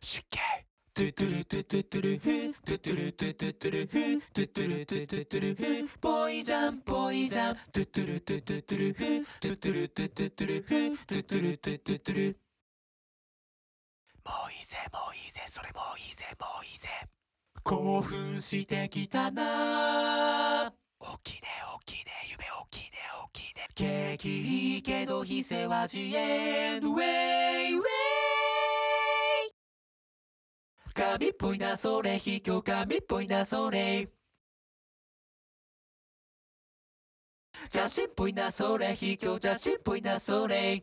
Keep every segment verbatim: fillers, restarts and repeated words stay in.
湿気トゥトゥルトゥトゥトゥルフトゥトゥルトゥトゥトゥルフトゥトゥルトゥトゥトゥルフぽいじゃんぽいじゃんトゥトゥルトゥトゥトゥルフトゥトゥルトゥトゥトゥルフトゥトゥルトゥトゥトゥルもういいぜもういいぜそれもういいぜもういいぜ興奮してきたな大きいね大きいね夢大きいね大きいね景気いいけど非世は自演ウェイウェイ神っぽいなそれ卑怯神っぽいなそれ邪神っぽいなそれ卑怯邪神っぽいなそれ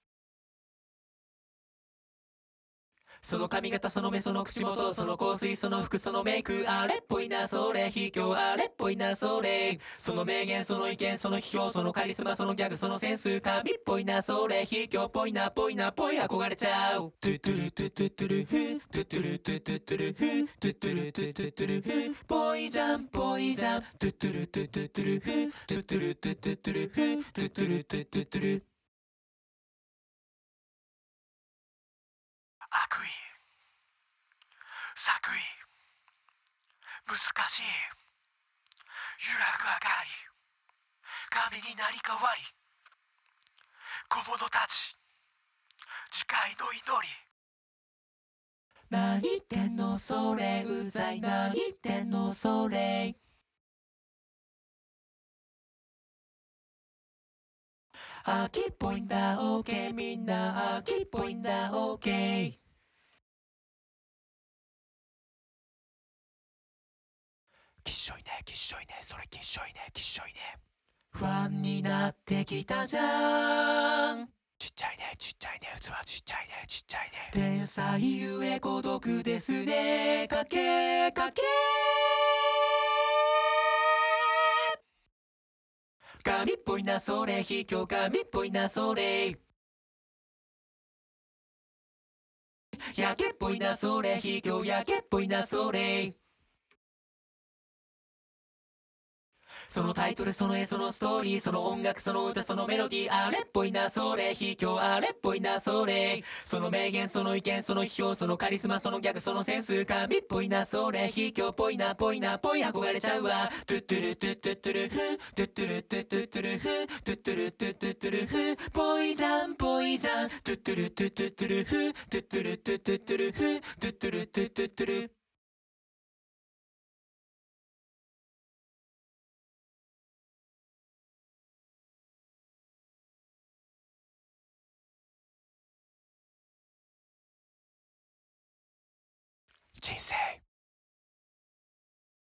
その髪型その目その口元その香水その服そのメイクあれっぽいなそれ卑怯あれっぽいなそれその名言その意見その批評そのカリスマそのギャグそのセンス神っぽいなそれ卑怯っぽいなぽいなぽい憧れちゃうトゥトゥルトゥトゥトゥルフトゥトゥルトゥトゥトゥルフトゥトゥルトゥトゥトゥルフぽいじゃんぽいじゃんトゥトゥルトゥトゥトゥルフトゥトゥルトゥトゥトゥルフトゥトゥルトゥトゥトゥル悪意作為難しい揺らぐ明かり神になり変わり小物たち次回の祈り何言ってんのそれうざい何言ってんのそれ秋っぽいんだ OK みんな秋っぽいんだ OKきっしょいねきっしょいねそれきっしょいねきっしょいね不安になってきたじゃんちっちゃいねちっちゃいね器ちっちゃいねちっちゃいね天才ゆえ孤独ですねかけかけ神っぽいなそれ卑怯神っぽいなそれやけっぽいなそれ卑怯やけっぽいなそれそのタイトルその絵そのストーリーその音楽その歌そのメロディーあれっぽいなそれ卑怯あれっぽいなそれその名言その意見その批評そのカリスマそのギャグそのセンス神っぽいなそれ卑怯っぽいなぽいなぽい憧れちゃうわトゥットゥルトゥットゥットゥルフトゥットゥルトゥットゥットゥルフトゥットゥルトゥットゥットゥルフぽいじゃんぽいじゃんトゥットゥルトゥットゥットゥルフトゥットゥルトゥットゥットゥルフトゥットゥルトゥットゥットゥル人生